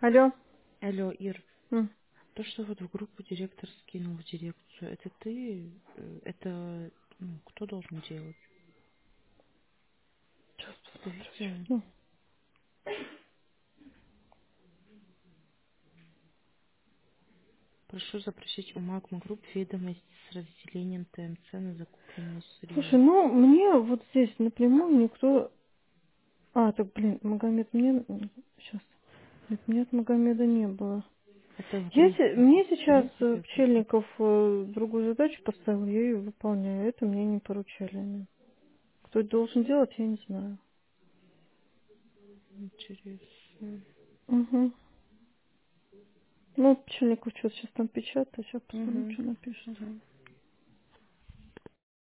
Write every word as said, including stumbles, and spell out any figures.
Алло. Алло, Ир, М. то, что вот в группу директор скинул в дирекцию, это ты, э, это, ну, кто должен делать? Сейчас Ты посмотрю. Сейчас. видела? Ну, Прошу запросить у Магма Групп ведомость с разделением ТМЦ на закупленное слушай, сырье. ну мне вот здесь напрямую никто... А, так, блин, Магомед мне... Сейчас. Нет, мне от Магомеда не было. Это в Я се- группе. Мне сейчас Нет э, тебе в группе? Пчельников э, другую задачу поставил, я ее выполняю. Это мне не поручали они. Кто это должен делать, я не знаю. Интересно. Угу. Ну, Пчельников что-то сейчас там печатает, сейчас посмотрю, Угу. что напишет. Угу.